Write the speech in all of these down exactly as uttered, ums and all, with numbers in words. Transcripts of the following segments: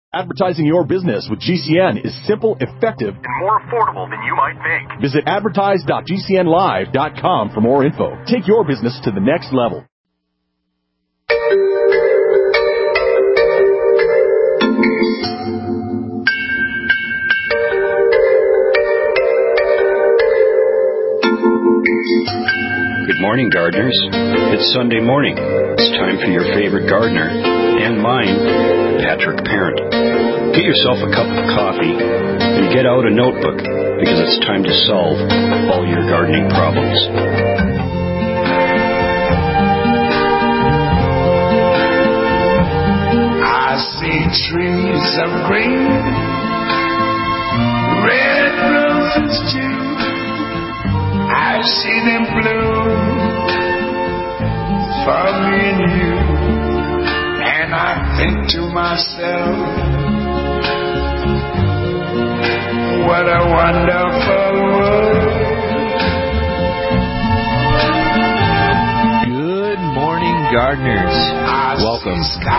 Advertising your business with G C N is simple, effective, and more affordable than you might think. Visit advertise dot g c n live dot com for more info. Take your business to the next level. Good morning, gardeners. It's Sunday morning. It's time for your favorite gardener, and mine, Patrick Parent. Get yourself a cup of coffee and get out a notebook, because it's time to solve all your gardening problems. I see trees of green, red roses too. I see them bloom for me and you, and I think to myself, what a wonderful world. Good morning, gardeners. Welcome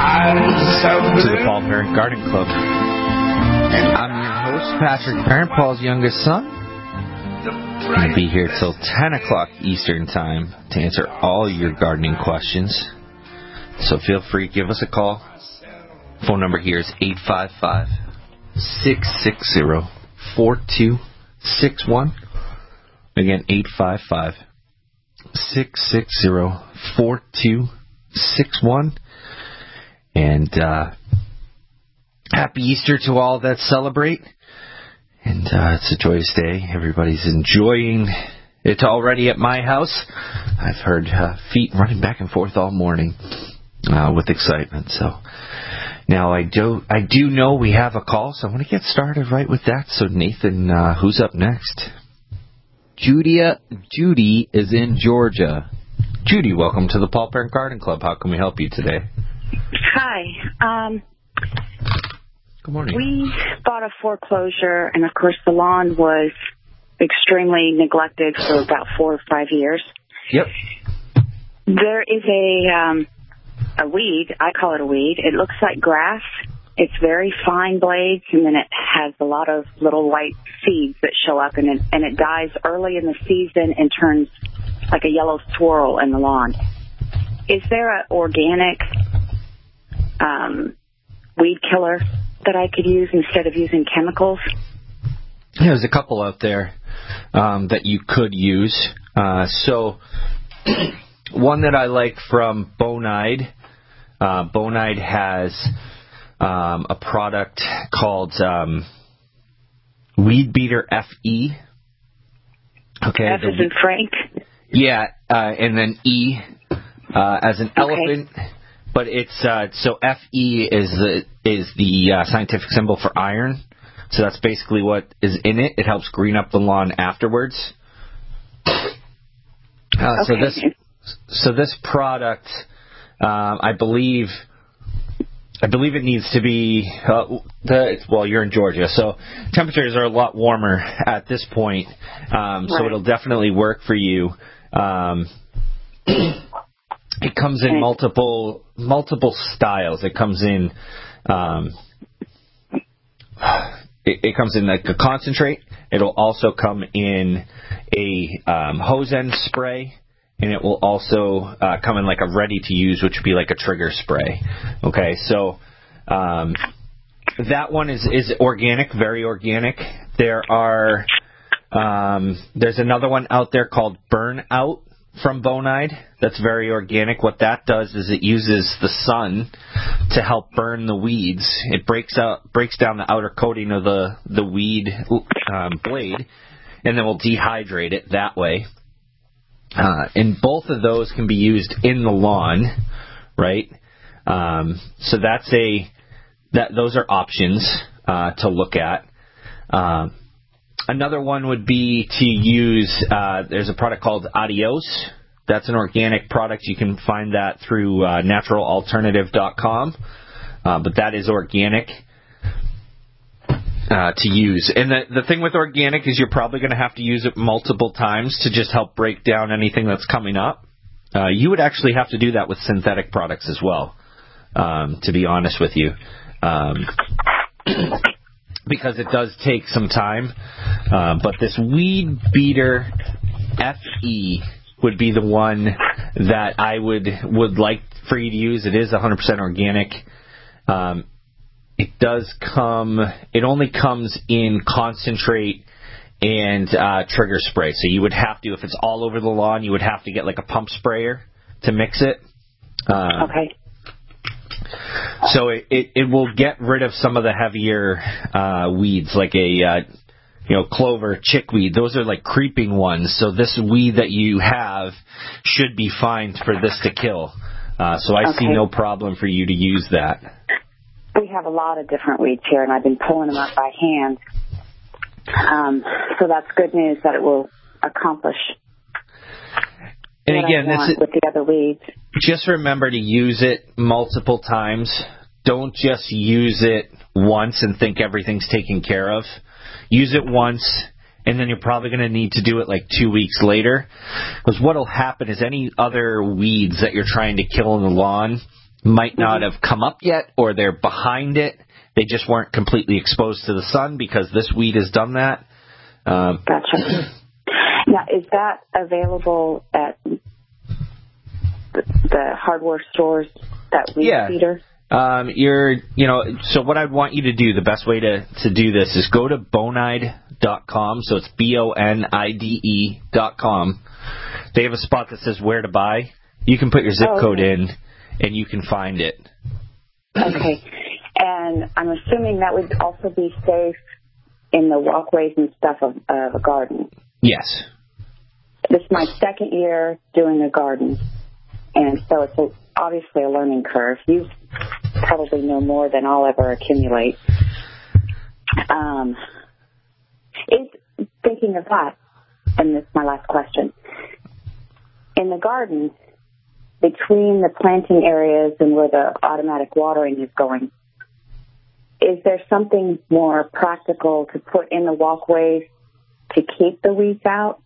to the Paul Parent Garden Club. And I'm your host, Patrick Parent, Paul's youngest son. I'm going to be here till ten o'clock Eastern Time to answer all your gardening questions. So feel free to give us a call. Phone number here is eight five five, six six zero, four two six one. Again, eight five five, six six zero, four two six one. And uh, happy Easter to all that celebrate. And uh, it's a joyous day. Everybody's enjoying it already at my house. I've heard uh, feet running back and forth all morning uh, with excitement. So now I do I do know we have a call, so I want to get started right with that. So Nathan, uh, who's up next? Judy, Judy is in Georgia. Judy, welcome to the Paul Parent Garden Club. How can we help you today? Hi. Um, Good morning. We bought a foreclosure, and of course the lawn was extremely neglected for about four or five years. Yep. There is a um, a weed. I call it a weed. It looks like grass. It's very fine blades, and then it has a lot of little white seeds that show up, and it, and it dies early in the season and turns like a yellow swirl in the lawn. Is there an organic um, weed killer that I could use instead of using chemicals? Yeah, there's a couple out there um, that you could use. Uh, so one that I like from Bonide, uh, Bonide has um, a product called um, Weed Beater F E. Okay, F as in Frank? Yeah, uh, and then E uh, as an okay. elephant. But it's uh, so F E is the is the uh, scientific symbol for iron. So that's basically what is in it. It helps green up the lawn afterwards. Uh, okay. So this so this product, um, I believe, I believe it needs to be uh, the well. You're in Georgia, so temperatures are a lot warmer at this point. Um, so right. it'll definitely work for you. Um, It comes in multiple multiple styles. It comes in um, it, it comes in like a concentrate. It'll also come in a um, hose end spray, and it will also uh, come in like a ready to use, which would be like a trigger spray. Okay, so um, that one is is organic, very organic. There are um, there's another one out there called Burnout from Bonide. That's very organic. What that does is it uses the sun to help burn the weeds. It breaks out, breaks down the outer coating of the the weed um, blade, and then we'll dehydrate it that way. Uh, and both of those can be used in the lawn, right? Um, so that's a that those are options uh, to look at. Um, Another one would be to use, uh, there's a product called Adios. That's an organic product. You can find that through uh, natural alternative dot com. Uh, but that is organic uh, to use. And the, the thing with organic is you're probably going to have to use it multiple times to just help break down anything that's coming up. Uh, you would actually have to do that with synthetic products as well, um, to be honest with you. Um, because it does take some time. Uh, but this Weed Beater F E would be the one that I would would like for you to use. It is one hundred percent organic. Um, it does come. It only comes in concentrate and uh, trigger spray. So you would have to, if it's all over the lawn, you would have to get like a pump sprayer to mix it. Uh, okay. So it, it, it will get rid of some of the heavier uh, weeds, like a uh, you know clover, chickweed. Those are like creeping ones. So this weed that you have should be fine for this to kill. Uh, so I okay. see no problem for you to use that. We have a lot of different weeds here, and I've been pulling them up by hand. Um, so that's good news that it will accomplish. And again, this is, with the other weeds. Just remember to use it multiple times. Don't just use it once and think everything's taken care of. Use it once, and then you're probably going to need to do it like two weeks later. Because what will happen is any other weeds that you're trying to kill in the lawn might not have come up yet, or they're behind it. They just weren't completely exposed to the sun because this weed has done that. Um, gotcha. Now, is that available at the, the hardware stores, that weed yeah. feeder? Um, you're, you know, so what I'd want you to do, the best way to, to do this is go to bonide dot com. So it's B O N I D E dot com. They have a spot that says where to buy. You can put your zip oh, code okay. in, and you can find it. Okay. And I'm assuming that would also be safe in the walkways and stuff of, of a garden. Yes. This is my second year doing a garden, and so it's a, obviously a learning curve. You probably know more than I'll ever accumulate. Um, is thinking of that, and this is my last question. In the garden, between the planting areas and where the automatic watering is going, is there something more practical to put in the walkways to keep the weeds out?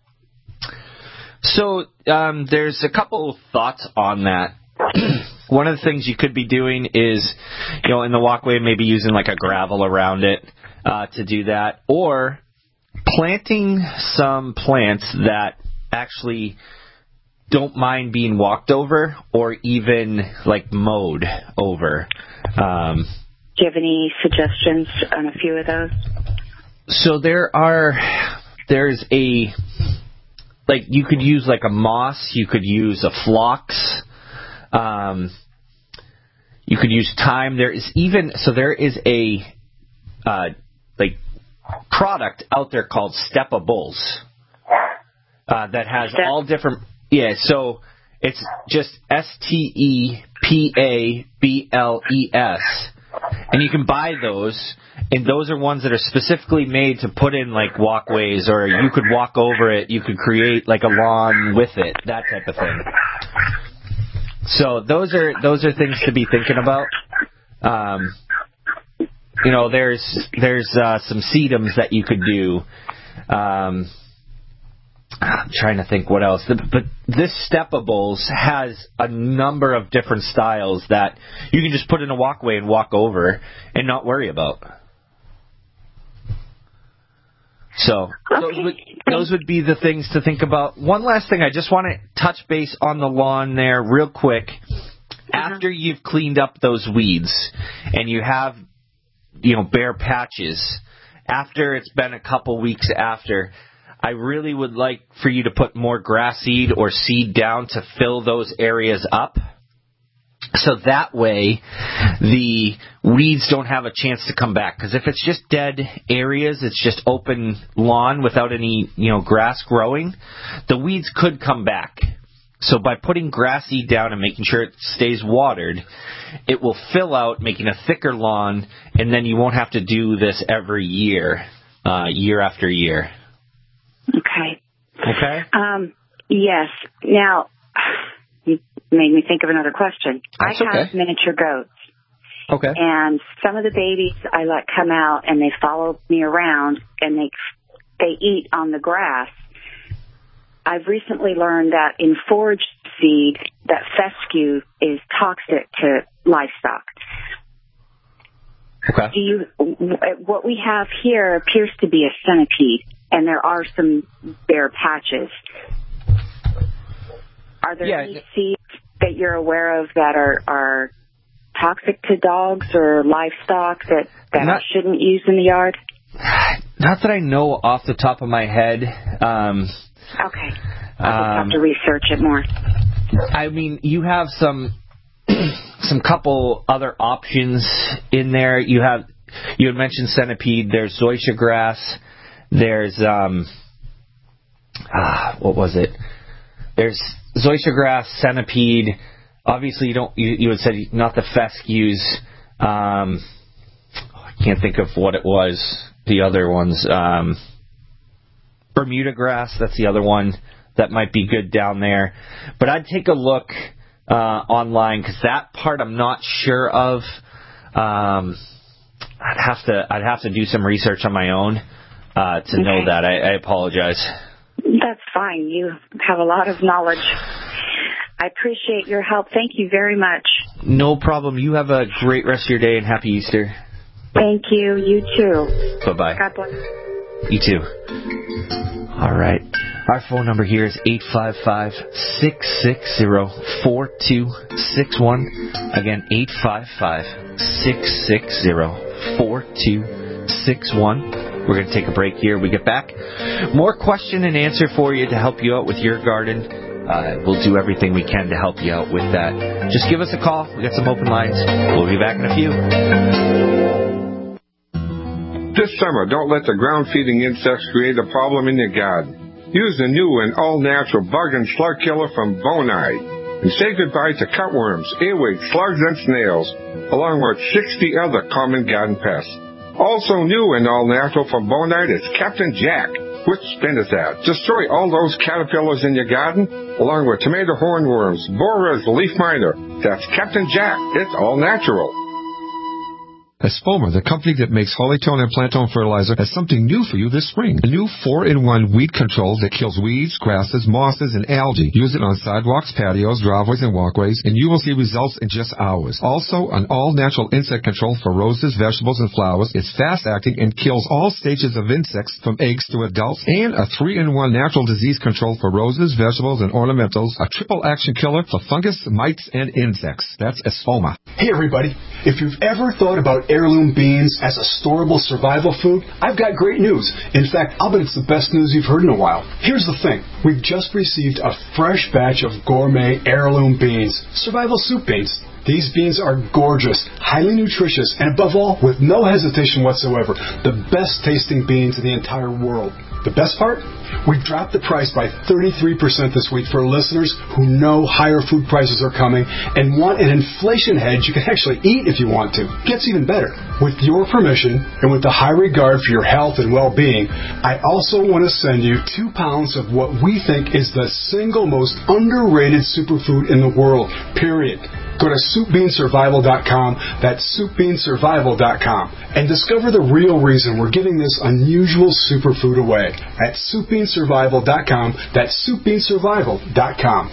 So um, there's a couple of thoughts on that. One of the things you could be doing is, you know, in the walkway, maybe using like a gravel around it uh, to do that, or planting some plants that actually don't mind being walked over or even like mowed over. Um, Do you have any suggestions on a few of those? So there are, there's a, like you could use like a moss, you could use a phlox, um, you could use thyme. There is even, so there is a, uh, like product out there called Stepables, uh, that has Step. all different, yeah, so it's just S T E P A B L E S. And you can buy those, and those are ones that are specifically made to put in like walkways, or you could walk over it, you could create like a lawn with it, that type of thing. So those are those are things to be thinking about. Um, you know, there's there's uh, some sedums that you could do. Um, I'm trying to think what else. But this Stepables has a number of different styles that you can just put in a walkway and walk over and not worry about. So okay. those, would, those would be the things to think about. One last thing, I just want to touch base on the lawn there real quick. Uh-huh. After you've cleaned up those weeds and you have, you know, bare patches, after it's been a couple weeks after, I really would like for you to put more grass seed or seed down to fill those areas up. So that way the weeds don't have a chance to come back. Because if it's just dead areas, it's just open lawn without any, you know, grass growing, the weeds could come back. So by putting grass seed down and making sure it stays watered, it will fill out, making a thicker lawn, and then you won't have to do this every year, uh, year after year. Okay. Okay. Um, yes. Now, you made me think of another question. That's I have okay. miniature goats. Okay. And some of the babies I let come out and they follow me around and they they eat on the grass. I've recently learned that in forage seed, that fescue is toxic to livestock. Okay. Do you? What we have here appears to be a centipede, and there are some bare patches. Are there Yeah. any seeds that you're aware of that are, are toxic to dogs or livestock that, that Not, I shouldn't use in the yard? Not that I know off the top of my head. Um, okay. I'll just um, have to research it more. I mean, you have some some couple other options in there. You have you had mentioned centipede. There's zoysia grass. There's um, ah, what was it? There's zoysia grass, centipede. Obviously, you don't. You, you had said not the fescues. Um, I can't think of what it was. The other ones, um, Bermuda grass. That's the other one that might be good down there. But I'd take a look uh, online because that part I'm not sure of. Um, I'd have to. I'd have to do some research on my own uh, to okay. know that. I, I apologize. That's fine. You have a lot of knowledge. I appreciate your help. Thank you very much. No problem. You have a great rest of your day and happy Easter. Thank you. You too. Bye-bye. God bless. You too. All right. Our phone number here is eight five five, six six zero, four two six one. Again, eight five five, six six zero, four two six one. We're going to take a break here. We get back. More question and answer for you to help you out with your garden. Uh, we'll do everything we can to help you out with that. Just give us a call. We got some open lines. We'll be back in a few. This summer, don't let the ground-feeding insects create a problem in your garden. Use the new and all-natural bug and slug killer from Bonide. And say goodbye to cutworms, earwigs, slugs, and snails, along with sixty other common garden pests. Also new and all-natural from Bonide is Captain Jack with spinosad. Destroy all those caterpillars in your garden, along with tomato hornworms, borers, leaf miner. That's Captain Jack. It's all natural. Espoma, the company that makes Hollytone and Plantone fertilizer, has something new for you this spring. A new four in one weed control that kills weeds, grasses, mosses, and algae. Use it on sidewalks, patios, driveways, and walkways, and you will see results in just hours. Also, an all-natural insect control for roses, vegetables, and flowers. It's fast-acting and kills all stages of insects from eggs to adults. And a three in one natural disease control for roses, vegetables, and ornamentals. A triple-action killer for fungus, mites, and insects. That's Espoma. Hey, everybody. If you've ever thought about heirloom beans as a storable survival food, I've got great news. In fact, I'll bet it's the best news you've heard in a while. Here's the thing. We've just received a fresh batch of gourmet heirloom beans, survival soup beans. These beans are gorgeous, highly nutritious, and above all, with no hesitation whatsoever, the best tasting beans in the entire world. The best part? We've dropped the price by thirty-three percent this week for listeners who know higher food prices are coming and want an inflation hedge you can actually eat if you want to. Gets even better. With your permission and with the high regard for your health and well-being, I also want to send you two pounds of what we think is the single most underrated superfood in the world, period. Go to soup bean survival dot com, that's soup bean survival dot com, and discover the real reason we're giving this unusual superfood away at soup bean survival dot com, that's soup bean survival dot com.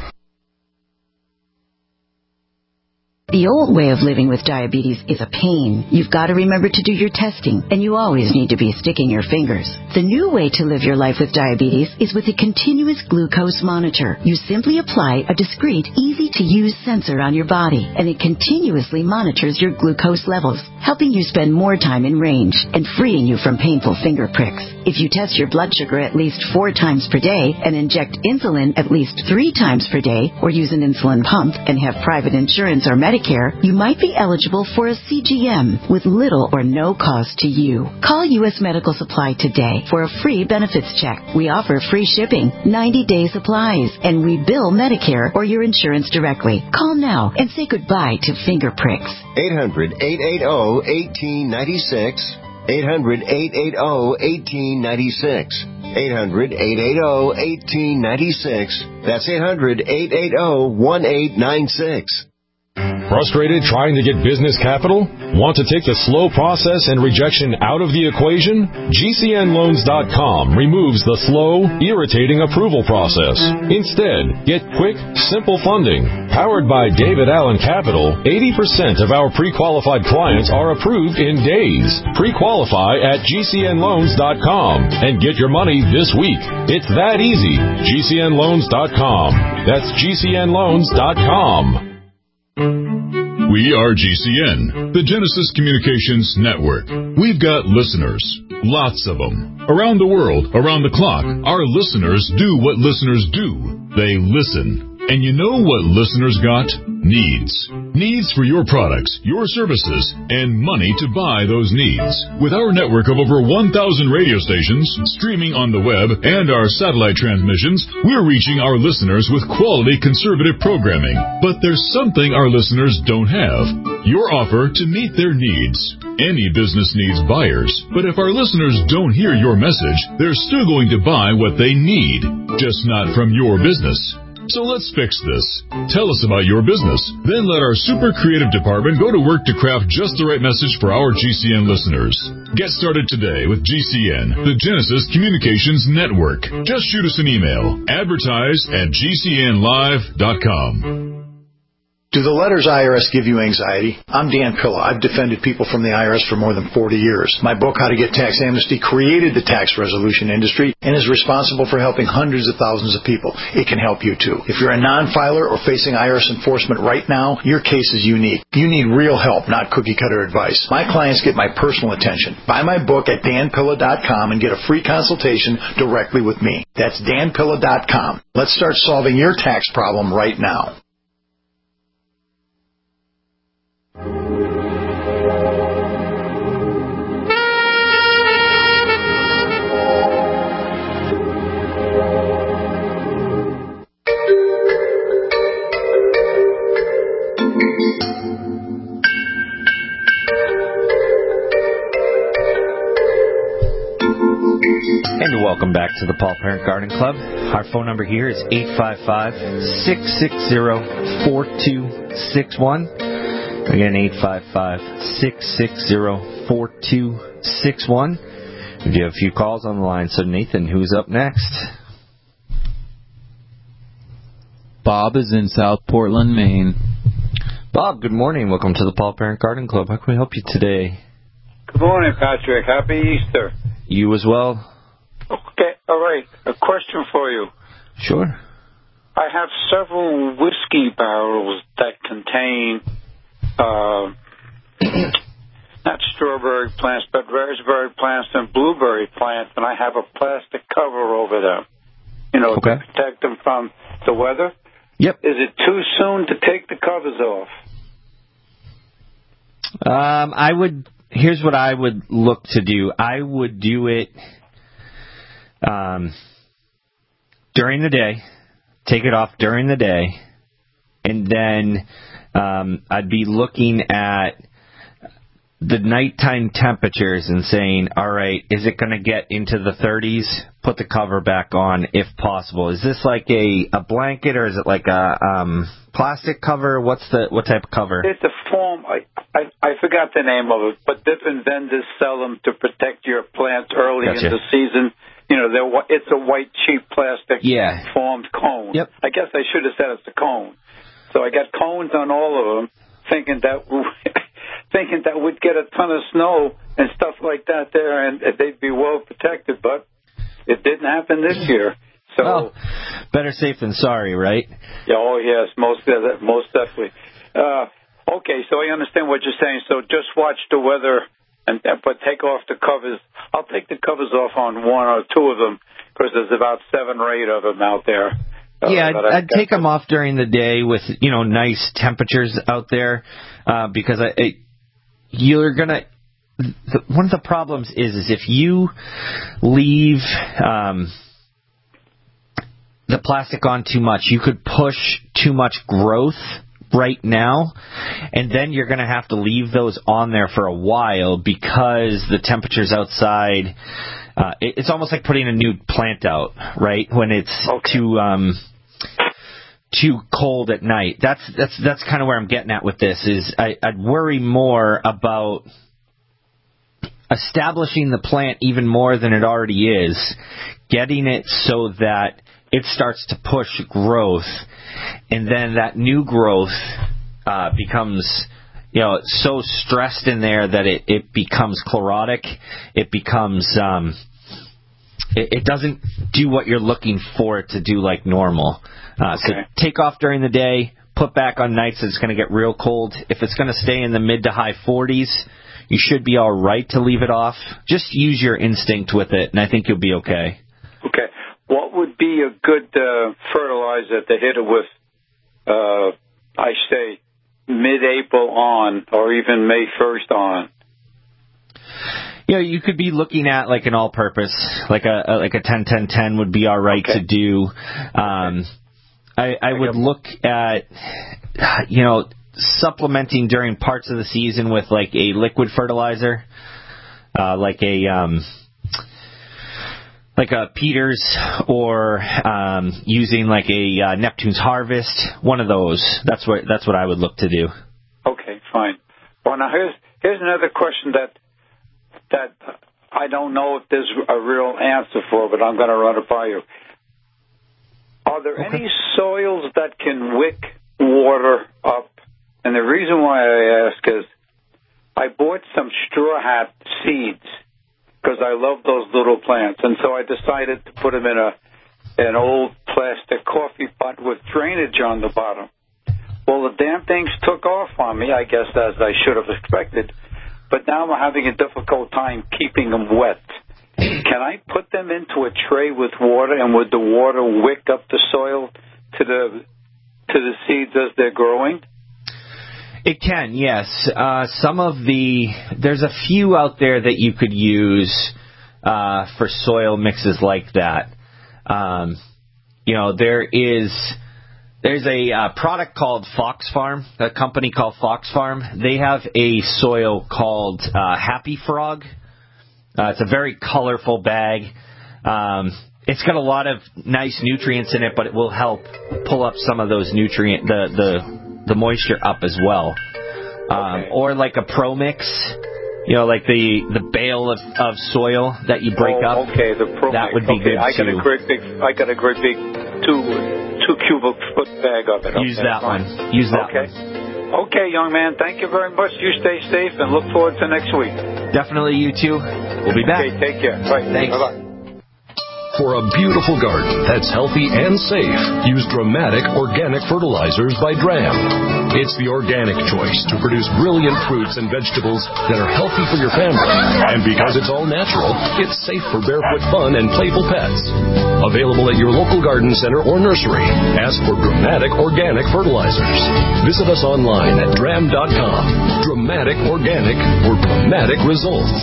The old way of living with diabetes is a pain. You've got to remember to do your testing, and you always need to be sticking your fingers. The new way to live your life with diabetes is with a continuous glucose monitor. You simply apply a discreet, easy-to-use sensor on your body, and it continuously monitors your glucose levels, helping you spend more time in range and freeing you from painful finger pricks. If you test your blood sugar at least four times per day and inject insulin at least three times per day, or use an insulin pump and have private insurance or Medicare, you might be eligible for a C G M with little or no cost to you. Call U S Medical Supply today for a free benefits check. We offer free shipping, ninety-day supplies, and we bill Medicare or your insurance directly. Call now and say goodbye to finger pricks. eight hundred, eight eight zero, one eight nine six. eight hundred, eight eight zero, one eight nine six. eight hundred, eight eight zero, one eight nine six. That's eight hundred, eight eight zero, one eight nine six. Frustrated trying to get business capital? Want to take the slow process and rejection out of the equation? G C N loans dot com removes the slow, irritating approval process. Instead, get quick, simple funding. Powered by David Allen Capital, eighty percent of our pre-qualified clients are approved in days. Pre-qualify at G C N loans dot com and get your money this week. It's that easy. G C N loans dot com. That's G C N loans dot com. We are G C N, the Genesis Communications Network. We've got listeners, lots of them. Around the world, around the clock, our listeners do what listeners do. They listen. And you know what listeners got? Needs. Needs for your products, your services, and money to buy those needs. With our network of over one thousand radio stations, streaming on the web, and our satellite transmissions, we're reaching our listeners with quality conservative programming. But there's something our listeners don't have. Your offer to meet their needs. Any business needs buyers. But if our listeners don't hear your message, they're still going to buy what they need, just not from your business. So let's fix this. Tell us about your business. Then let our super creative department go to work to craft just the right message for our G C N listeners. Get started today with G C N, the Genesis Communications Network. Just shoot us an email. Advertise at G C N live dot com. Do the letters I R S give you anxiety? I'm Dan Pilla. I've defended people from the I R S for more than forty years. My book, How to Get Tax Amnesty, created the tax resolution industry and is responsible for helping hundreds of thousands of people. It can help you, too. If you're a non-filer or facing I R S enforcement right now, your case is unique. You need real help, not cookie-cutter advice. My clients get my personal attention. Buy my book at Dan Pilla dot com and get a free consultation directly with me. That's Dan Pilla dot com. Let's start solving your tax problem right now. And welcome back to the Paul Parent Garden Club. Our phone number here is eight five five, six six zero, four two six one. Again, eight five five, six six zero, four two six one. We do have a few calls on the line. So, Nathan, who's up next? Bob is in South Portland, Maine. Bob, good morning. Welcome to the Paul Parent Garden Club. How can we help you today? Good morning, Patrick. Happy Easter. You as well. Okay, all right. A question for you. Sure. I have several whiskey barrels that contain uh, not strawberry plants, but raspberry plants and blueberry plants, and I have a plastic cover over them, you know, okay. to protect them from the weather. Yep. Is it too soon to take the covers off? Um, I would. Here's what I would look to do. I would do it um, during the day. Take it off during the day, and then um, I'd be looking at the nighttime temperatures and saying, all right, is it going to get into the thirties? Put the cover back on if possible. Is this like a, a blanket or is it like a um, plastic cover? What's the what type of cover? It's a foam. I, I I forgot the name of it, but different vendors sell them to protect your plants early Gotcha. in the season. You know, they're, it's a white, cheap plastic yeah. formed cone. Yep. I guess I should have said it's a cone. So I got cones on all of them, thinking that thinking that we'd get a ton of snow and stuff like that there, and they'd be well protected. But it didn't happen this year. So well, better safe than sorry, right? Yeah. Oh, yes. Most most definitely. Uh, okay. So I understand what you're saying. So just watch the weather. And, but take off the covers. I'll take the covers off on one or two of them because there's about seven or eight of them out there. Uh, yeah, I'd, I'd take them off during the day with, you know, nice temperatures out there uh, because I, it, you're going to – one of the problems is, is if you leave um, the plastic on too much, you could push too much growth right now, and then you're going to have to leave those on there for a while because the temperatures outside, uh, it, it's almost like putting a new plant out, right? When it's okay. too um, too cold at night. That's that's that's kind of where I'm getting at with this. Is I, I'd worry more about establishing the plant even more than it already is, getting it so that it starts to push growth, and then that new growth uh, becomes, you know, so stressed in there that it, it becomes chlorotic. It becomes, um, it, it doesn't do what you're looking for it to do like normal. Uh, okay. So take off during the day, put back on nights that it's going to get real cold. If it's going to stay in the mid to high forties, you should be all right to leave it off. Just use your instinct with it, and I think you'll be okay. Okay. What would be a good uh, fertilizer to hit it with, uh, I say, mid-April on, or even May first on? Yeah, you could be looking at like an all-purpose, like a, a like a ten ten ten would be all right okay. to do. Um, I, I would look at, you know, supplementing during parts of the season with like a liquid fertilizer, uh, like a um, like a Peters, or um, using like a uh, Neptune's Harvest. One of those. That's what that's what I would look to do. Okay, fine. Well, now here's here's another question that that I don't know if there's a real answer for, but I'm going to run it by you. Are there okay. any soils that can wick water up? And the reason why I ask is I bought some straw hat seeds because I love those little plants. And so I decided to put them in a an old plastic coffee pot with drainage on the bottom. Well, the damn things took off on me, I guess, as I should have expected. But now I'm having a difficult time keeping them wet. Can I put them into a tray with water, and would the water wick up the soil to the to the seeds as they're growing? It can, yes. Uh, some of the there's a few out there that you could use uh, for soil mixes like that. Um, you know, there is there's a uh, product called Fox Farm, a company called Fox Farm. They have a soil called uh, Happy Frog. Uh, it's a very colorful bag. Um, it's got a lot of nice nutrients in it, but it will help pull up some of those nutrient the the the moisture up as well. Um, okay. Or like a Pro Mix, you know, like the, the bale of, of soil that you break oh, up. Okay, the Pro That Mix. would be okay, good I got too. a great big, I got a great big two two cubic foot bag of it. Use okay, that fine. one. Use that okay. one. Okay, young man. Thank you very much. You stay safe and look forward to next week. Definitely, you too. We'll be back. Okay, take care. Right. Thanks. Bye-bye. For a beautiful garden that's healthy and safe, use Dramatic Organic Fertilizers by Dram. It's the organic choice to produce brilliant fruits and vegetables that are healthy for your family. And because it's all natural, it's safe for barefoot fun and playful pets. Available at your local garden center or nursery. Ask for Dramatic Organic Fertilizers. Visit us online at dram dot com. Dramatic Organic for dramatic results.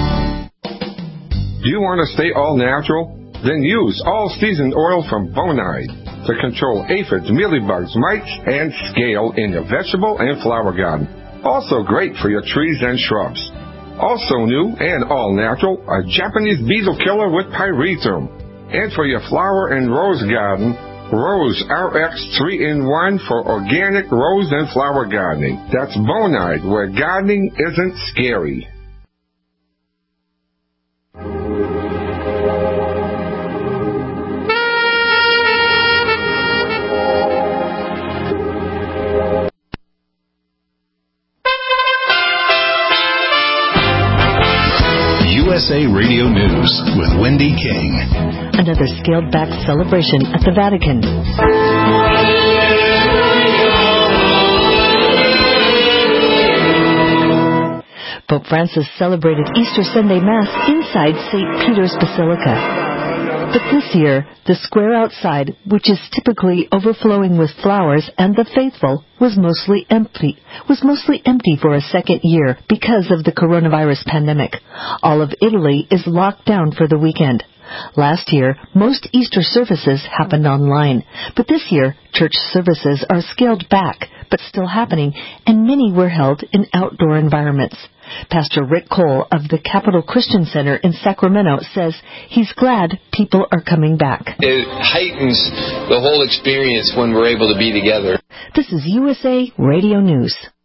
Do you want to stay all natural? Then use all-season oil from Bonide to control aphids, mealybugs, mites, and scale in your vegetable and flower garden. Also great for your trees and shrubs. Also new and all-natural, a Japanese beetle killer with pyrethrum. And for your flower and rose garden, Rose R X three in one for organic rose and flower gardening. That's Bonide, where gardening isn't scary. U S A Radio News with Wendy King. Another scaled-back celebration at the Vatican. Pope Francis celebrated Easter Sunday Mass inside Saint Peter's Basilica. But this year, the square outside, which is typically overflowing with flowers and the faithful, was mostly empty. Was mostly empty for a second year because of the coronavirus pandemic. All of Italy is locked down for the weekend. Last year, most Easter services happened online, but this year, church services are scaled back, but still happening, and many were held in outdoor environments. Pastor Rick Cole of the Capital Christian Center in Sacramento says he's glad people are coming back. It heightens the whole experience when we're able to be together. This is U S A Radio News.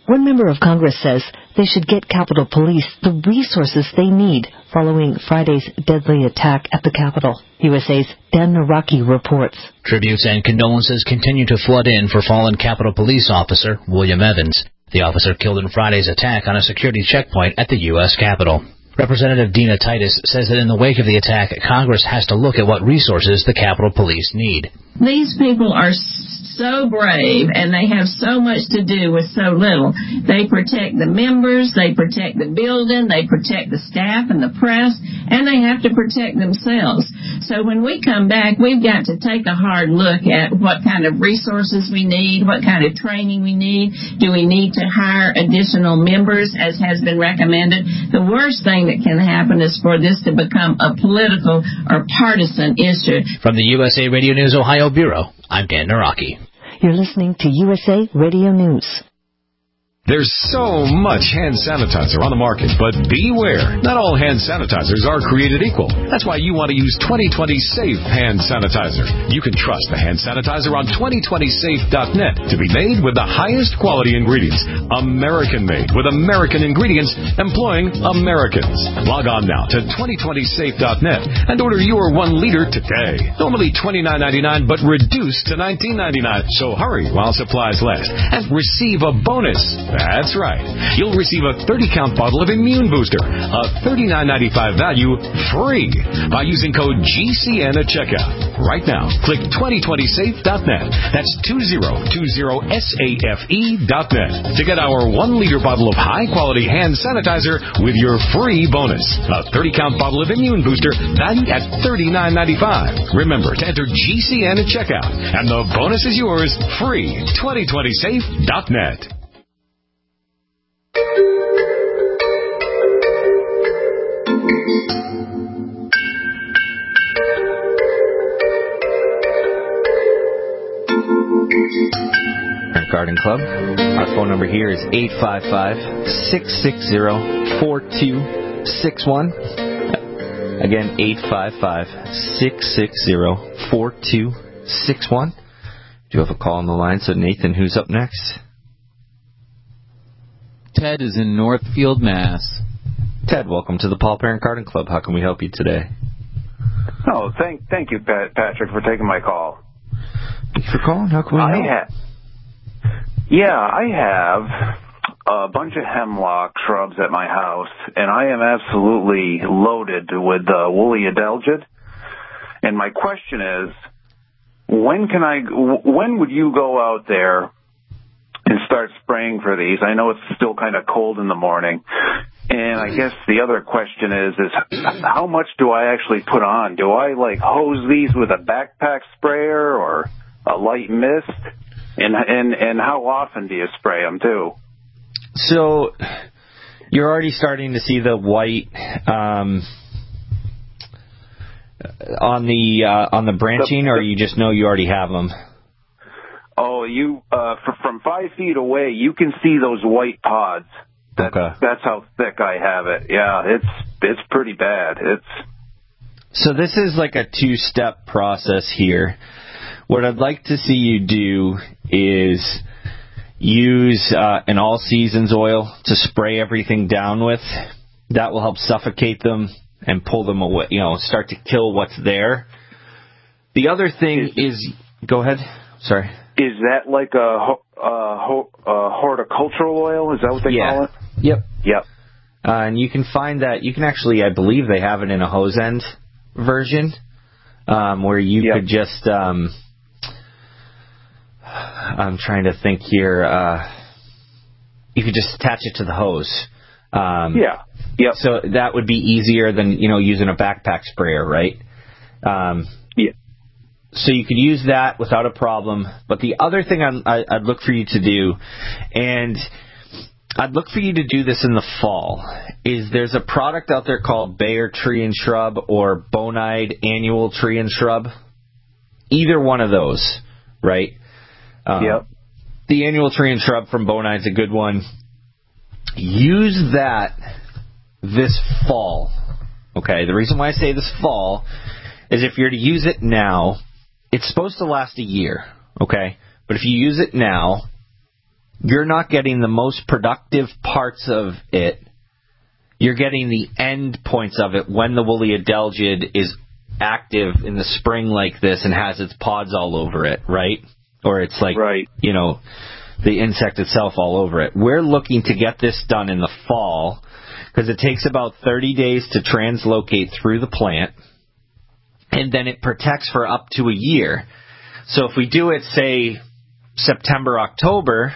One member of Congress says they should get Capitol Police the resources they need following Friday's deadly attack at the Capitol. U S A's Dan Naraki reports. Tributes and condolences continue to flood in for fallen Capitol Police officer William Evans, the officer killed in Friday's attack on a security checkpoint at the U S Capitol. Representative Dina Titus says that in the wake of the attack, Congress has to look at what resources the Capitol Police need. These people are so brave, and they have so much to do with so little. They protect the members, they protect the building, they protect the staff and the press, and they have to protect themselves. So when we come back, we've got to take a hard look at what kind of resources we need, what kind of training we need. Do we need to hire additional members, as has been recommended? The worst thing that can happen is for this to become a political or partisan issue. From the U S A Radio News Ohio Bureau, I'm Dan Naraki. You're listening to U S A Radio News. There's so much hand sanitizer on the market, but beware. Not all hand sanitizers are created equal. That's why you want to use twenty twenty Safe Hand Sanitizer. You can trust the hand sanitizer on twenty twenty safe dot net to be made with the highest quality ingredients. American-made with American ingredients employing Americans. Log on now to twenty twenty safe dot net and order your one liter today. Normally twenty-nine ninety-nine, but reduced to nineteen ninety-nine. So hurry while supplies last and receive a bonus. That's right. You'll receive a thirty count bottle of Immune Booster, a thirty-nine ninety-five value, free by using code G C N at checkout. Right now, click twenty twenty safe dot net. That's twenty twenty safe dot net to get our one liter bottle of high-quality hand sanitizer with your free bonus. A thirty count bottle of Immune Booster valued at thirty-nine ninety-five. Remember to enter G C N at checkout, and the bonus is yours free. twenty twenty safe dot net. Garden Club. Our phone number here is eight five five, six six zero, four two six one. Again, eight five five, six six zero, four two six one. Do you have a call on the line? So, Nathan, who's up next? Ted is in Northfield, Mass. Ted, welcome to the Paul Parent Garden Club. How can we help you today? Oh, thank thank you, Pat, Patrick, for taking my call. Thank you for calling. How can we I help? ha- yeah, I have a bunch of hemlock shrubs at my house, and I am absolutely loaded with uh, woolly adelgid. And my question is, when can I? When would you go out there and start spraying for these? I know it's still kind of cold in the morning. And I guess the other question is, is how much do I actually put on? Do I, like, hose these with a backpack sprayer or a light mist? And and and how often do you spray them, too? So you're already starting to see the white um, on the uh, on the branching, the, or you just know you already have them? Oh, you uh, for, from five feet away, you can see those white pods. That, okay. That's how thick I have it. Yeah, it's it's pretty bad. It's So this is like a two-step process here. What I'd like to see you do is use uh, an all-seasons oil to spray everything down with. That will help suffocate them and pull them away, you know, start to kill what's there. The other thing is, is go ahead. Sorry. Is that like a, a, a horticultural oil? Is that what they yeah. call it? Yep. Yep. Uh, and you can find that, you can actually, I believe they have it in a hose end version, um, where you yep. could just, um, I'm trying to think here, uh, you could just attach it to the hose. Um, yeah. Yep. So that would be easier than, you know, using a backpack sprayer, right? Um, yeah. So you could use that without a problem. But the other thing I'm, I, I'd look for you to do, and I'd look for you to do this in the fall, is there's a product out there called Bayer Tree and Shrub or Bonide Annual Tree and Shrub. Either one of those, right? Um, yep. The Annual Tree and Shrub from Bonide is a good one. Use that this fall. Okay, the reason why I say this fall is if you're to use it now, it's supposed to last a year, okay? But if you use it now, you're not getting the most productive parts of it. You're getting the end points of it when the woolly adelgid is active in the spring like this and has its pods all over it, right? Or it's like, right. you know, the insect itself all over it. We're looking to get this done in the fall because it takes about thirty days to translocate through the plant, and then it protects for up to a year. So if we do it, say, September, October,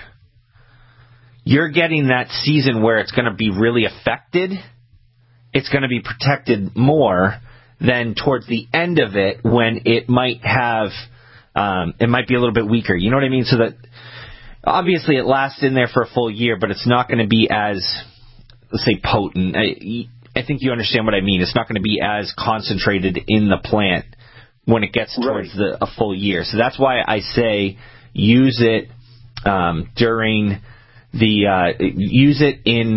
you're getting that season where it's going to be really affected. It's going to be protected more than towards the end of it when it might have, um, it might be a little bit weaker. You know what I mean? So that obviously it lasts in there for a full year, but it's not going to be as, let's say, potent. I, I think you understand what I mean. It's not going to be as concentrated in the plant when it gets towards right. the, a full year. So that's why I say use it um, during the uh, use it in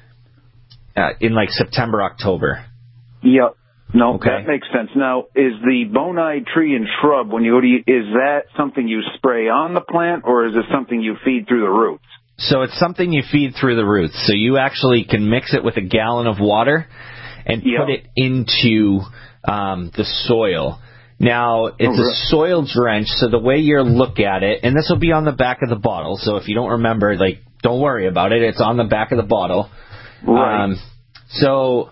uh, in like September, October. Yep. No, okay. That makes sense. Now, is the bone-eyed tree and shrub, when you go to, is that something you spray on the plant, or is it something you feed through the roots? So it's something you feed through the roots. So you actually can mix it with a gallon of water and yep. put it into um, the soil. Now, it's oh, really? a soil drench, so the way you look at it, and this will be on the back of the bottle, so if you don't remember, like, don't worry about it. It's on the back of the bottle. Right. Um, so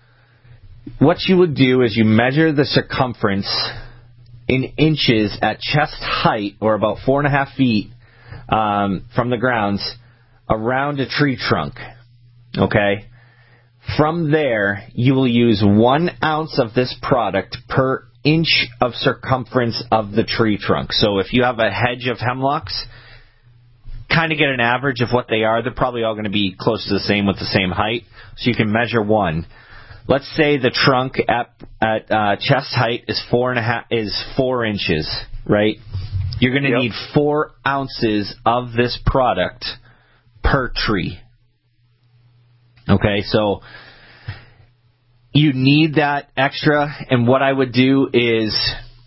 what you would do is you measure the circumference in inches at chest height, or about four and a half feet um, from the grounds, around a tree trunk. Okay? From there, you will use one ounce of this product per inch of circumference of the tree trunk. So if you have a hedge of hemlocks, kind of get an average of what they are. They're probably all going to be close to the same with the same height. So you can measure one. Let's say the trunk at at uh, chest height is four and a half is four inches, right? You're going to yep. need four ounces of this product per tree. Okay, so you need that extra, and what I would do is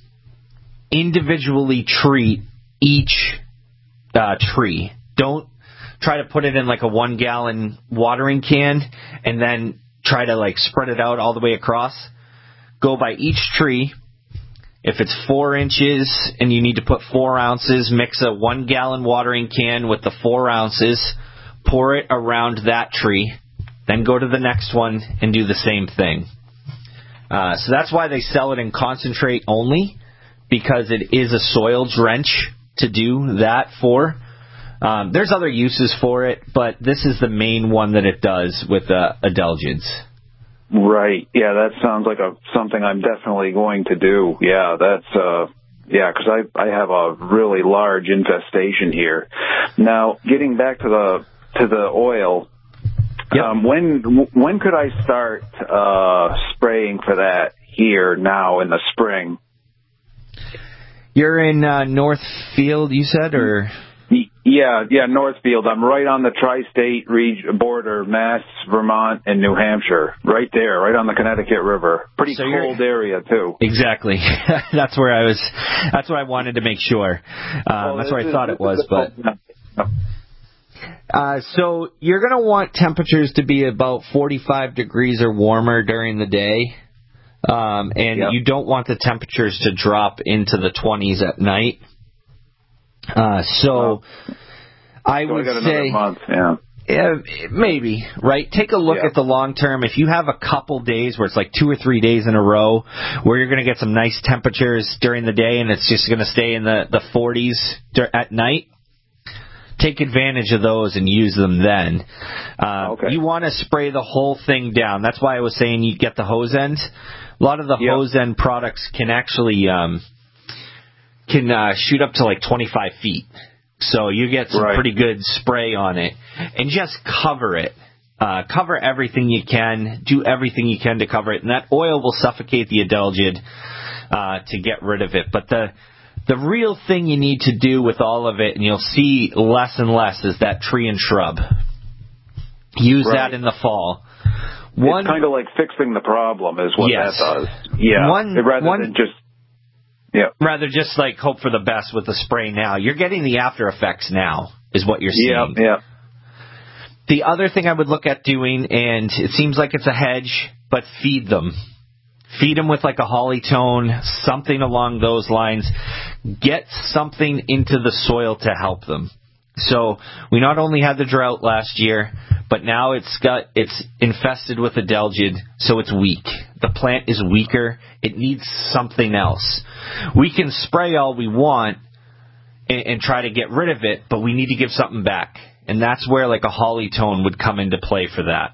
individually treat each uh, tree. Don't try to put it in like a one-gallon watering can and then try to like spread it out all the way across. Go by each tree. If it's four inches and you need to put four ounces, mix a one-gallon watering can with the four ounces, pour it around that tree, then go to the next one and do the same thing. Uh, so that's why they sell it in concentrate only, because it is a soil drench to do that for. Um, there's other uses for it, but this is the main one that it does with uh, adelgids. Right. Yeah, that sounds like a something I'm definitely going to do. Yeah, that's uh, yeah, because I I have a really large infestation here. Now, getting back to the to the oil. Yep. Um, when when could I start uh, spraying for that here now in the spring? You're in uh, Northfield, you said, or? Yeah, yeah, Northfield. I'm right on the tri-state region border, Mass, Vermont, and New Hampshire. Right there, right on the Connecticut River. Pretty so cold area, too. Exactly. That's where I was. That's what I wanted to make sure. Um, well, that's where I thought it was, but. Uh, so you're going to want temperatures to be about forty-five degrees or warmer during the day. Um, and yep. you don't want the temperatures to drop into the twenties at night. Uh, so well, I so would I got say, month, yeah. yeah, maybe, right? Take a look yeah. at the long term. If you have a couple days where it's like two or three days in a row where you're going to get some nice temperatures during the day and it's just going to stay in the, the forties at night, take advantage of those and use them then. Uh, okay. You want to spray the whole thing down. That's why I was saying you get the hose end. A lot of the yep. hose end products can actually um, can uh, shoot up to like twenty-five feet. So you get some right. pretty good spray on it. And just cover it. Uh, cover everything you can. Do everything you can to cover it. And that oil will suffocate the adelgid uh, to get rid of it. But the The real thing you need to do with all of it, and you'll see less and less, is that tree and shrub. Use right. that in the fall. One, it's kind of like fixing the problem is what yes. that does. Yeah, one, rather one, than just... Yeah. Rather just like hope for the best with the spray now. You're getting the after effects now. is what you're seeing. Yeah, yeah. The other thing I would look at doing, and it seems like it's a hedge, but feed them. Feed them with like a Hollytone, something along those lines. Get something into the soil to help them. So we not only had the drought last year, but now it's got it's infested with adelgid, so it's weak. The plant is weaker. It needs something else. We can spray all we want and, and try to get rid of it, but we need to give something back. And that's where like a Hollytone would come into play for that.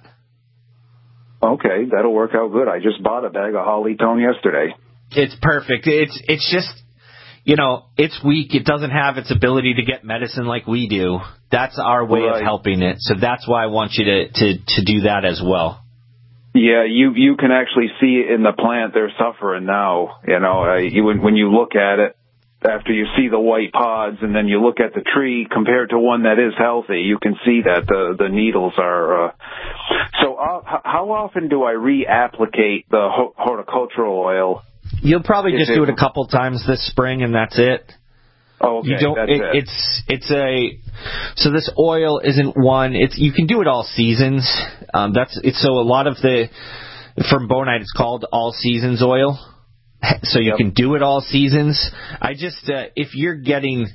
Okay, that'll work out good. I just bought a bag of Hollytone yesterday. It's perfect. It's it's just, you know, it's weak. It doesn't have its ability to get medicine like we do. That's our way right. of helping it. So that's why I want you to, to, to do that as well. Yeah, you you can actually see it in the plant. They're suffering now. You know, uh, you, when, when you look at it, after you see the white pods and then you look at the tree compared to one that is healthy, you can see that the, the needles are... Uh, so uh, how often do I reapplicate the horticultural oil? You'll probably just do it a couple times this spring, and that's it. Oh, okay. You don't. That's it, it. It's it's a. So this oil isn't one. It's you can do it all seasons. Um, that's it's so a lot of the from Bonite it's called all seasons oil. So you yep. can do it all seasons. I just uh, if you're getting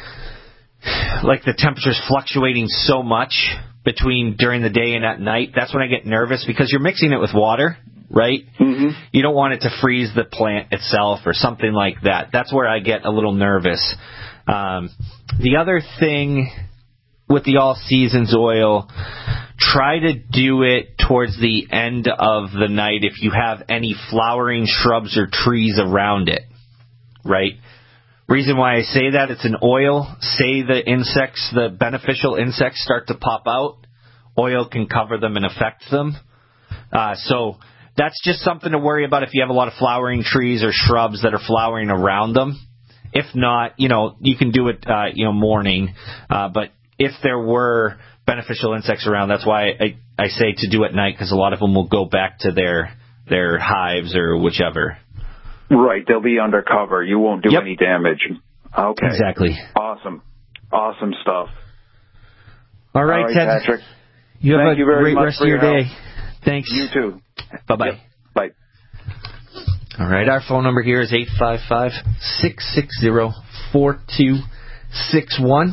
like the temperatures fluctuating so much between during the day and at night, that's when I get nervous because you're mixing it with water. Right? Mm-hmm. You don't want it to freeze the plant itself or something like that. That's where I get a little nervous. Um, the other thing with the all seasons oil, try to do it towards the end of the night if you have any flowering shrubs or trees around it. Right? Reason why I say that, it's an oil. Say the insects, the beneficial insects start to pop out, oil can cover them and affect them. Uh, so that's just something to worry about if you have a lot of flowering trees or shrubs that are flowering around them. If not, you know, you can do it, uh, you know, morning. Uh, but if there were beneficial insects around, that's why I, I say to do at night, because a lot of them will go back to their their hives or whichever. Right, they'll be undercover. You won't do yep. any damage. Okay. Exactly. Awesome. Awesome stuff. All right, All right Ted. Patrick. You have Thank a you very great much rest for of your, your day. help. Thanks. You too. Bye-bye. Yep. Bye. All right, our phone number here is eight five five, six six zero, four two six one.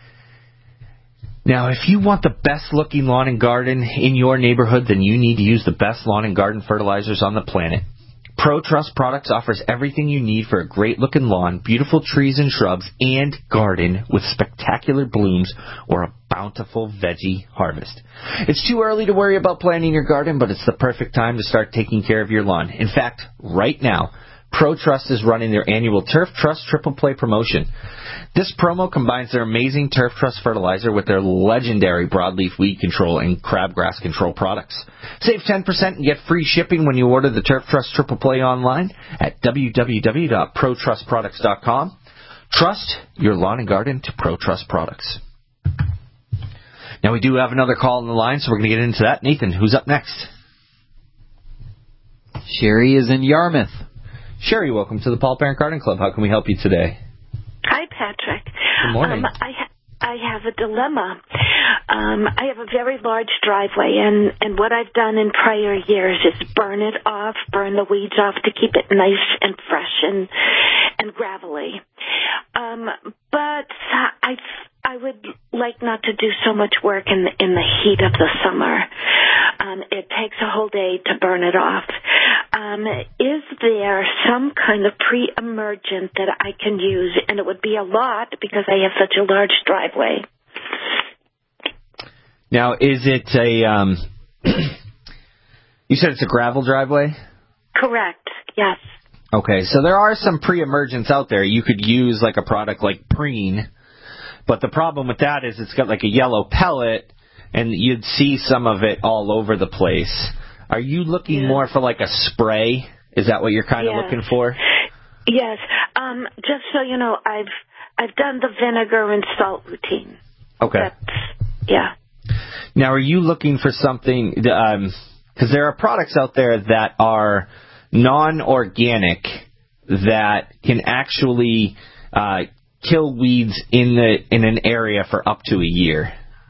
Now, if you want the best-looking lawn and garden in your neighborhood, then you need to use the best lawn and garden fertilizers on the planet. ProTrust Products offers everything you need for a great-looking lawn, beautiful trees and shrubs, and garden with spectacular blooms or a bountiful veggie harvest. It's too early to worry about planting your garden, but it's the perfect time to start taking care of your lawn. In fact, right now, ProTrust is running their annual Turf Trust Triple Play promotion. This promo combines their amazing Turf Trust fertilizer with their legendary broadleaf weed control and crabgrass control products. Save ten percent and get free shipping when you order the Turf Trust Triple Play online at w w w dot pro trust products dot com. Trust your lawn and garden to ProTrust Products. Now we do have another call on the line, so we're going to get into that. Nathan, who's up next? Sherry is in Yarmouth. Sherry, welcome to the Paul Parent Garden Club. How can we help you today? Hi, Patrick. Good morning. Um, I, ha- I have a dilemma. Um, I have a very large driveway, and, and what I've done in prior years is burn it off, burn the weeds off to keep it nice and fresh and and gravelly. Um, but I I would like not to do so much work in the, in the heat of the summer. Um, it takes a whole day to burn it off. Um, is there some kind of pre-emergent that I can use? And it would be a lot because I have such a large driveway. Now, is it a, um, you said it's a gravel driveway? Correct, yes. Okay, so there are some pre-emergents out there. You could use like a product like Preen, but the problem with that is it's got like a yellow pellet, and you'd see some of it all over the place. Are you looking yeah. more for like a spray? Is that what you're kind of yes. looking for? Yes. Um, just so you know, I've I've done the vinegar and salt routine. Okay. That's, yeah. Now, are you looking for something, um, because there are products out there that are non-organic that can actually uh, kill weeds in the in an area for up to a year.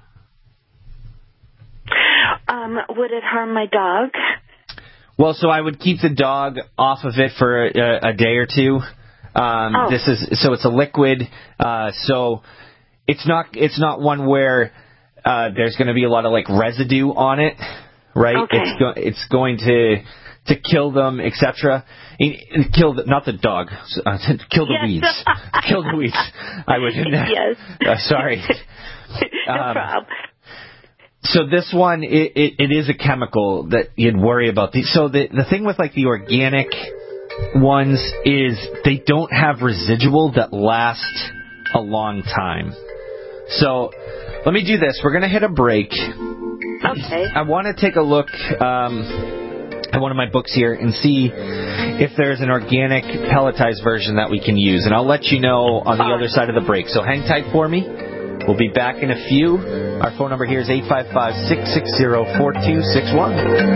Um, would it harm my dog? Well, so I would keep the dog off of it for a, a day or two. Um, oh. This is so it's a liquid. Uh, so it's not it's not one where uh, there's going to be a lot of like residue on it, right? Okay. It's go- it's going to to kill them, et cetera. Kill the, not the dog, uh, kill the yes. weeds. Kill the weeds. I would. Yes. Uh, sorry. no um, problem. So this one, it, it, it is a chemical that you'd worry about. The, so the the thing with like the organic ones is they don't have residual that last a long time. So let me do this. We're going to hit a break. Okay. I want to take a look um, at one of my books here and see if there's an organic pelletized version that we can use. And I'll let you know on the other side of the break. So hang tight for me. We'll be back in a few. Our phone number here is eight five five, six six zero, four two six one.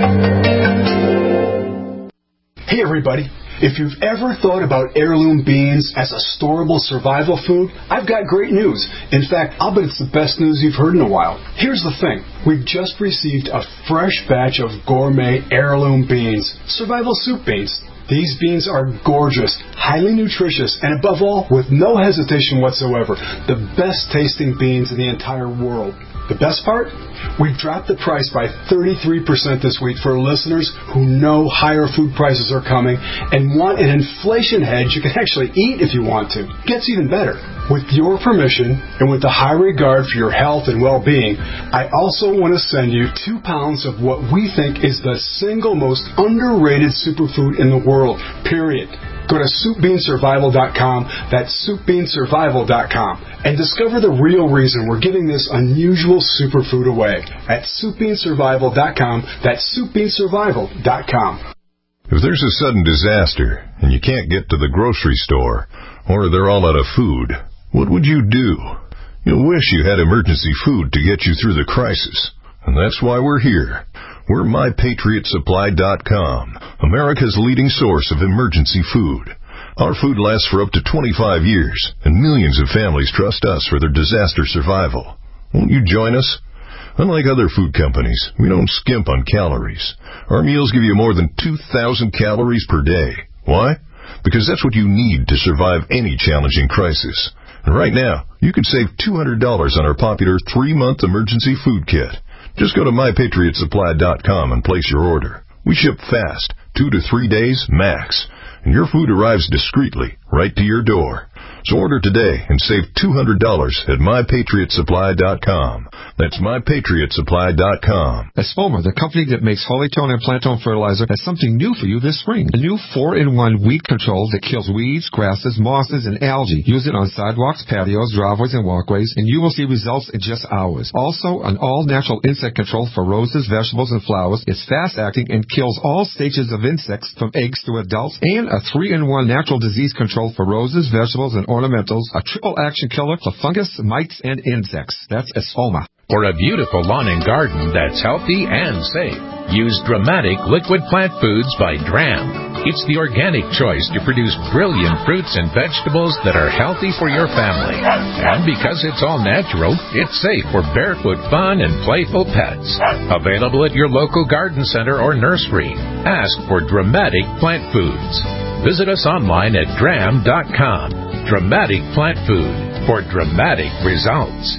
Hey, everybody. If you've ever thought about heirloom beans as a storable survival food, I've got great news. In fact, I'll bet it's the best news you've heard in a while. Here's the thing. We've just received a fresh batch of gourmet heirloom beans, survival soup beans. These beans are gorgeous, highly nutritious, and above all, with no hesitation whatsoever, the best tasting beans in the entire world. The best part? We've dropped the price by thirty-three percent this week for listeners who know higher food prices are coming and want an inflation hedge you can actually eat if you want to. Gets even better. With your permission and with the high regard for your health and well-being, I also want to send you two pounds of what we think is the single most underrated superfood in the world, period. Go to soup bean survival dot com, that's soup bean survival dot com, and discover the real reason we're giving this unusual superfood away at soup bean survival dot com, that's soup bean survival dot com. If there's a sudden disaster and you can't get to the grocery store, or they're all out of food, what would you do? You'll wish you had emergency food to get you through the crisis, and that's why we're here. We're my patriot supply dot com, America's leading source of emergency food. Our food lasts for up to twenty-five years, and millions of families trust us for their disaster survival. Won't you join us? Unlike other food companies, we don't skimp on calories. Our meals give you more than two thousand calories per day. Why? Because that's what you need to survive any challenging crisis. And right now, you can save two hundred dollars on our popular three-month emergency food kit. Just go to my patriot supply dot com and place your order. We ship fast, two to three days max, and your food arrives discreetly right to your door. So order today and save two hundred dollars at my patriot supply dot com. That's my patriot supply dot com. Espoma, the company that makes Hollytone and Plantone fertilizer, has something new for you this spring. A new four in one weed control that kills weeds, grasses, mosses, and algae. Use it on sidewalks, patios, driveways, and walkways, and you will see results in just hours. Also, an all-natural insect control for roses, vegetables, and flowers. It's fast-acting and kills all stages of insects from eggs to adults. And a three in one natural disease control for roses, vegetables, and ornamentals. A triple-action killer for fungus, mites, and insects. That's Espoma. For a beautiful lawn and garden that's healthy and safe, use Dramatic Liquid Plant Foods by Dram. It's the organic choice to produce brilliant fruits and vegetables that are healthy for your family. And because it's all natural, it's safe for barefoot fun and playful pets. Available at your local garden center or nursery. Ask for Dramatic Plant Foods. Visit us online at dram dot com. Dramatic Plant Food for dramatic results.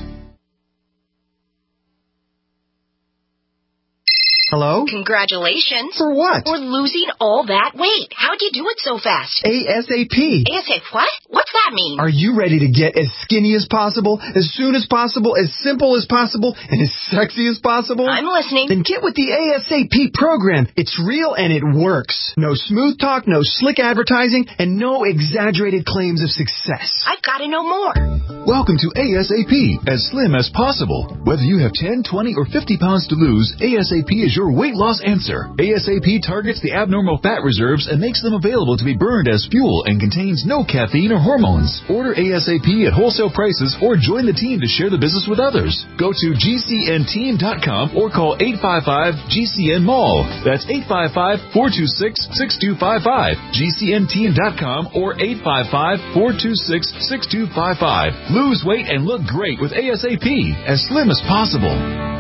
Hello? Congratulations. For what? For losing all that weight. How'd you do it so fast? ASAP. ASAP what? What's that mean? Are you ready to get as skinny as possible, as soon as possible, as simple as possible, and as sexy as possible? I'm listening. Then get with the ASAP program. It's real and it works. No smooth talk, no slick advertising, and no exaggerated claims of success. I've got to know more. Welcome to ASAP, as slim as possible. Whether you have ten, twenty, or fifty pounds to lose, ASAP is your your weight loss answer. ASAP targets the abnormal fat reserves and makes them available to be burned as fuel and contains no caffeine or hormones. Order ASAP at wholesale prices or join the team to share the business with others. Go to G C N team dot com or call eight five five G C N mall. That's eight five five, four two six, six two five five. G C N team dot com or eight five five, four two six, six two five five. Lose weight and look great with ASAP, as slim as possible.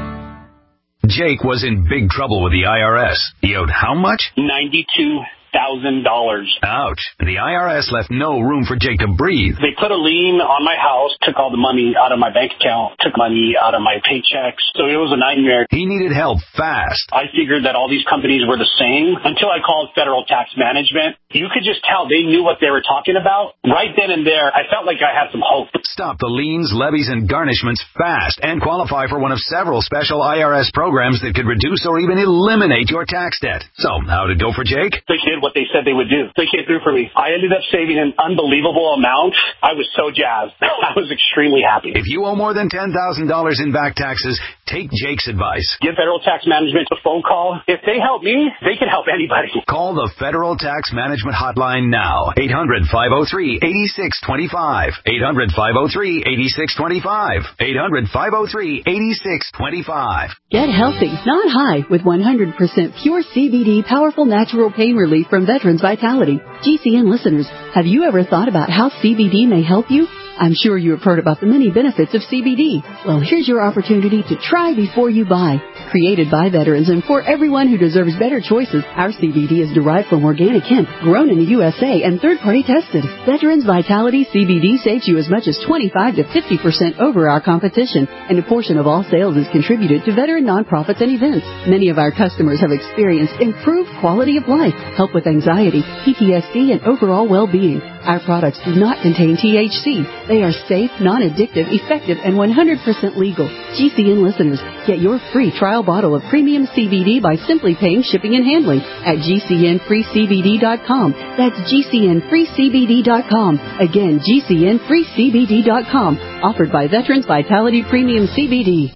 Jake was in big trouble with the I R S. He owed how much? ninety-two thousand dollars. Ouch. The I R S left no room for Jake to breathe. They put a lien on my house, took all the money out of my bank account, took money out of my paychecks. So it was a nightmare. He needed help fast. I figured that all these companies were the same until I called Federal Tax Management. You could just tell they knew what they were talking about. Right then and there, I felt like I had some hope. Stop the liens, levies, and garnishments fast and qualify for one of several special I R S programs that could reduce or even eliminate your tax debt. So, how'd it go for Jake? They did what they said they would do. They came through for me. I ended up saving an unbelievable amount. I was so jazzed. I was extremely happy. If you owe more than ten thousand dollars in back taxes, take Jake's advice. Give Federal Tax Management a phone call. If they help me, they can help anybody. Call the Federal Tax Management Hotline now. eight hundred, five oh three, eight six two five. eight hundred, five oh three, eight six two five. eight hundred, five oh three, eight six two five. Get healthy, not high, with one hundred percent pure C B D powerful natural pain relief from Veterans Vitality. G C N listeners, have you ever thought about how C B D may help you? I'm sure you have heard about the many benefits of C B D. Well, here's your opportunity to try before you buy. Created by veterans and for everyone who deserves better choices, our C B D is derived from organic hemp, grown in the U S A and third-party tested. Veterans Vitality C B D saves you as much as twenty-five to fifty percent over our competition, and a portion of all sales is contributed to veteran nonprofits and events. Many of our customers have experienced improved quality of life, help with anxiety, P T S D, and overall well-being. Our products do not contain T H C. They are safe, non-addictive, effective, and one hundred percent legal. G C N listeners, get your free trial bottle of premium C B D by simply paying shipping and handling at G C N free C B D dot com. That's G C N free C B D dot com. Again, G C N free C B D dot com. Offered by Veterans Vitality Premium C B D.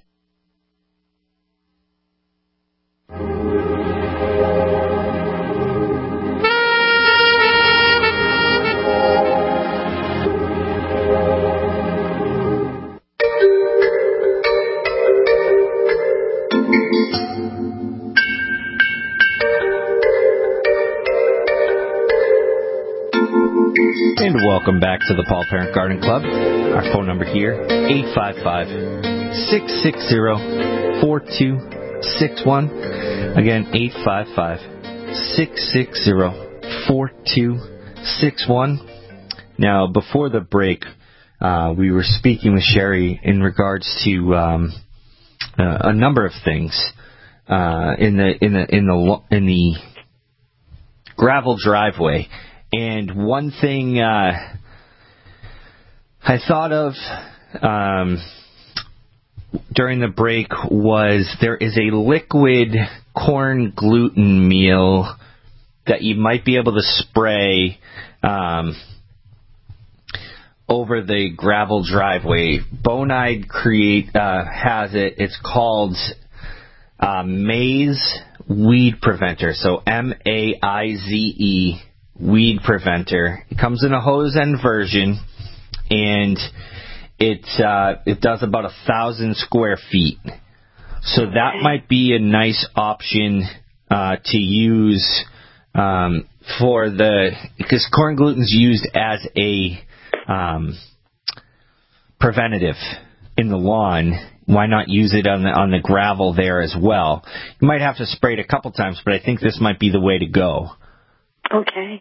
And welcome back to the Paul Parent Garden Club. Our phone number here, eight five five, six six zero, four two six one. Again, eight five five, six six zero, four two six one. Now, before the break, uh, we were speaking with Sherry in regards to um, uh, a number of things uh, in the in the in the in the gravel driveway. And one thing uh, I thought of um, during the break was there is a liquid corn gluten meal that you might be able to spray um, over the gravel driveway. Bonide create uh, has it. It's called uh, Maize Weed Preventer. So M A I Z E. Weed Preventer. It comes in a hose end version, and it uh, it does about a thousand square feet. So that might be a nice option uh, to use um, for the because corn gluten's used as a um, preventative in the lawn. Why not use it on the on the gravel there as well? You might have to spray it a couple times, but I think this might be the way to go. Okay.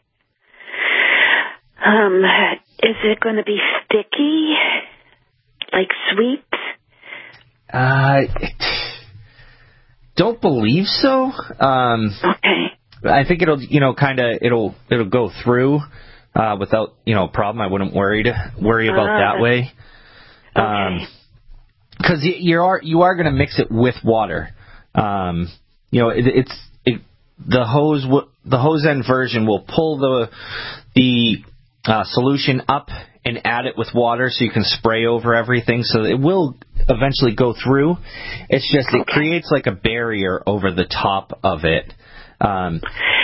Um, is it going to be sticky, like sweet? Uh, don't believe so. Um, okay. I think it'll, you know, kind of it'll it'll go through uh, without, you know, problem. I wouldn't worry to worry about uh, that way. Okay. Because um, you are you are going to mix it with water. Um, you know, it, it's it, the hose w- the hose end version will pull the the uh, solution up and add it with water so you can spray over everything. So it will eventually go through. It's just it creates like a barrier over the top of it. Um,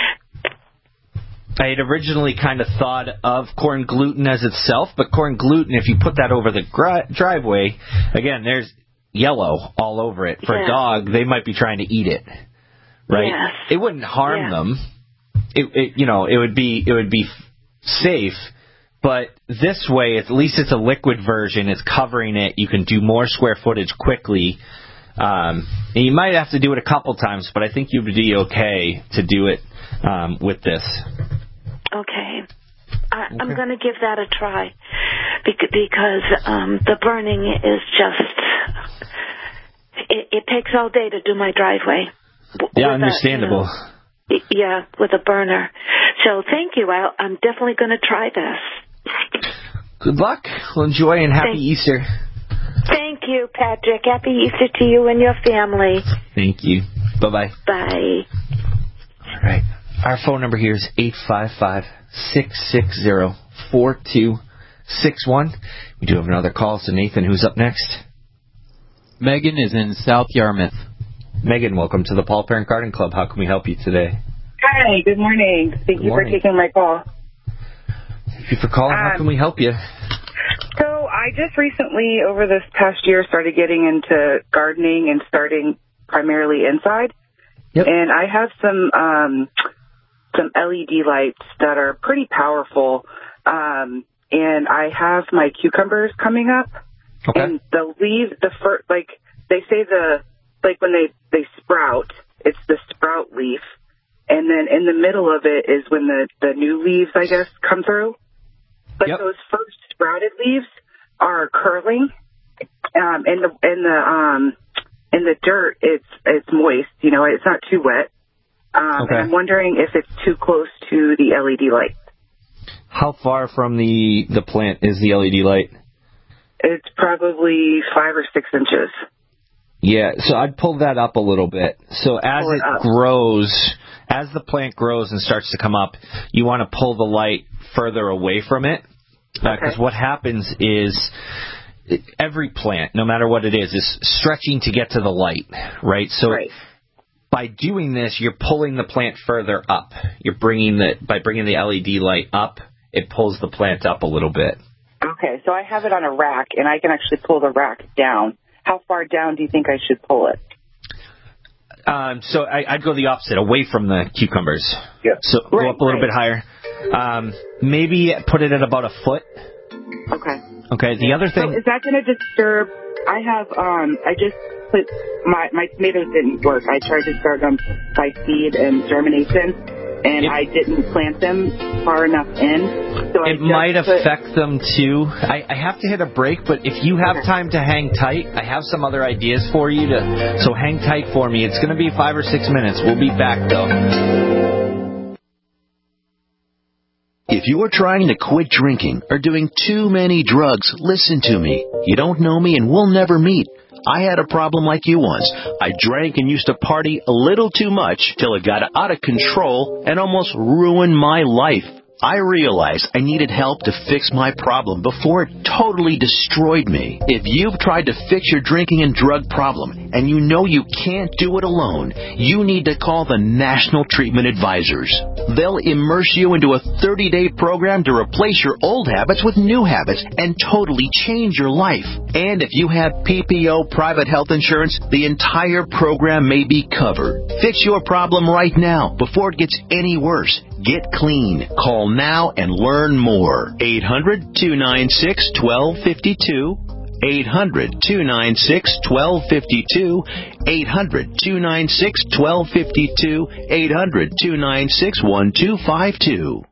I had originally kind of thought of corn gluten as itself, but corn gluten, if you put that over the gri- driveway, again, there's yellow all over it. For yeah. a dog, they might be trying to eat it, right? Yes. It wouldn't harm yeah. them. It, it, you know, it would be it would be safe. But this way, at least it's a liquid version. It's covering it. You can do more square footage quickly. Um, and you might have to do it a couple times, but I think you'd be okay to do it um, with this. Okay. I, okay. I'm going to give that a try because um, the burning is just, it, it takes all day to do my driveway. Yeah, understandable. A, you know, yeah, with a burner. So thank you. I'll, I'm definitely going to try this. Good luck. Well, enjoy and happy thank, Easter. Thank you, Patrick. Happy Easter to you and your family. Thank you. Bye-bye. Bye. All right. Our phone number here is eight five five, six six zero, four two six one. We do have another call. So, Nathan, who's up next? Megan is in South Yarmouth. Megan, welcome to the Paul Parent Garden Club. How can we help you today? Hi, good morning. Thank good you morning. for taking my call. Thank you for calling. Um, How can we help you? So I just recently, over this past year, started getting into gardening and starting primarily inside. Yep. And I have some... Um, some L E D lights that are pretty powerful, um, and I have my cucumbers coming up. Okay. And the leaves, the fir- like they say the like when they they sprout, it's the sprout leaf, and then in the middle of it is when the the new leaves, I guess, come through. But yep. those first sprouted leaves are curling, um, and the and the um in the dirt, it's it's moist. You know, it's not too wet. Um, okay. And I'm wondering if it's too close to the L E D light. How far from the, the plant is the L E D light? It's probably five or six inches. Yeah, so I'd pull that up a little bit. So as it, it grows, as the plant grows and starts to come up, you want to pull the light further away from it. Because uh, okay. what happens is every plant, no matter what it is, is stretching to get to the light, right? So. Right. By doing this, you're pulling the plant further up. You're bringing the by bringing the L E D light up, it pulls the plant up a little bit. Okay, so I have it on a rack, and I can actually pull the rack down. How far down do you think I should pull it? Um, so I, I'd go the opposite, away from the cucumbers. Yeah. So right, go up a little right. bit higher. Um, maybe put it at about a foot. Okay. Okay. The other thing. So is that going to disturb? I have. Um, I just. Put my my tomatoes didn't work. I tried to start them by seed and germination, and it, I didn't plant them far enough in. So it I might put, affect them too. I, I have to hit a break, but if you have time to hang tight, I have some other ideas for you to. So hang tight for me. It's going to be five or six minutes. We'll be back though. If you are trying to quit drinking or doing too many drugs, listen to me. You don't know me and we'll never meet. I had a problem like you once. I drank and used to party a little too much till it got out of control and almost ruined my life. I realized I needed help to fix my problem before it totally destroyed me. If you've tried to fix your drinking and drug problem and you know you can't do it alone, you need to call the National Treatment Advisors. They'll immerse you into a thirty-day program to replace your old habits with new habits and totally change your life. And if you have P P O private health insurance, the entire program may be covered. Fix your problem right now before it gets any worse. Get clean. Call now and learn more. eight hundred, two nine six, one two five two. eight hundred, two nine six, one two five two. eight hundred, two nine six, one two five two. eight hundred, two nine six, one two five two.